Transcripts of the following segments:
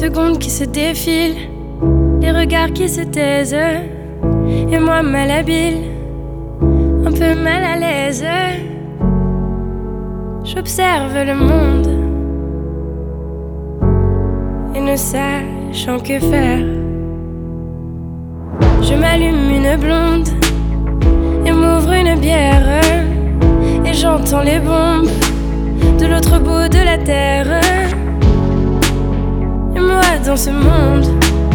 secondes qui se défilent, les regards qui se taisent, et moi malhabile, un peu mal à l'aise. J'observe le monde et ne sachant que faire. Je m'allume une blonde et m'ouvre une bière, et j'entends les bombes de l'autre bout de la terre. Et moi dans ce monde,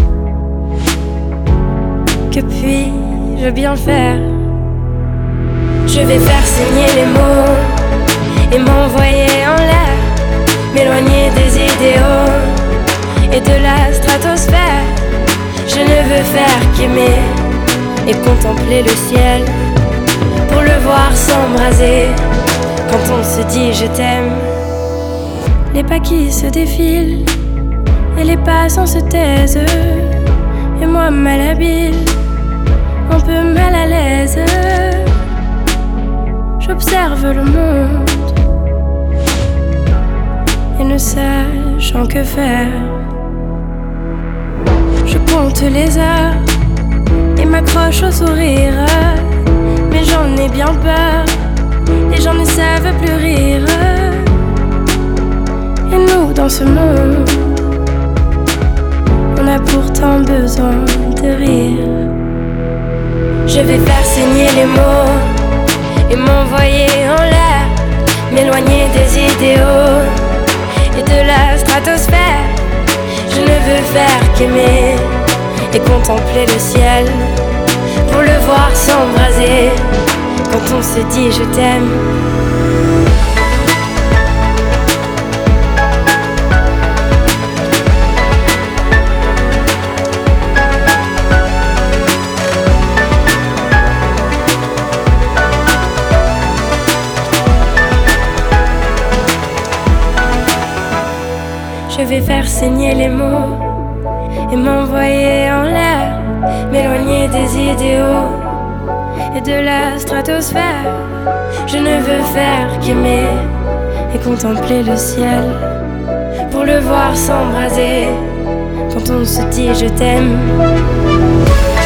que puis-je bien faire? Je vais faire saigner les mots et m'envoyer en l'air, m'éloigner des idéaux et de la stratosphère. Je ne veux faire qu'aimer et contempler le ciel, pour le voir s'embraser quand on se dit je t'aime. Les pas qui se défilent et les passants se taisent, et moi malhabile, un peu mal à l'aise. J'observe le monde et ne sachant que faire. Je compte les heures et m'accroche au sourire, mais j'en ai bien peur, les gens ne savent plus rire. Et nous dans ce monde, on a pourtant besoin de rire. Je vais faire saigner les mots et m'envoyer en l'air, m'éloigner des idéaux et de la stratosphère. Je ne veux faire qu'aimer et contempler le ciel, pour le voir s'embraser quand on se dit je t'aime. Je vais faire saigner les mots et m'envoyer en l'air, m'éloigner des idéaux et de la stratosphère. Je ne veux faire qu'aimer et contempler le ciel, pour le voir s'embraser quand on se dit je t'aime.